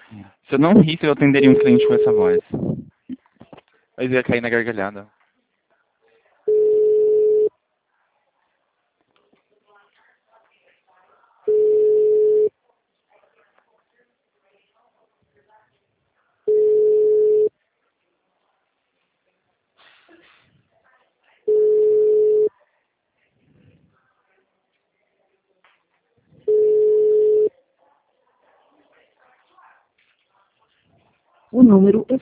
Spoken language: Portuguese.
Se eu não risse, eu atenderia um cliente com essa voz. Mas ia cair na gargalhada. O número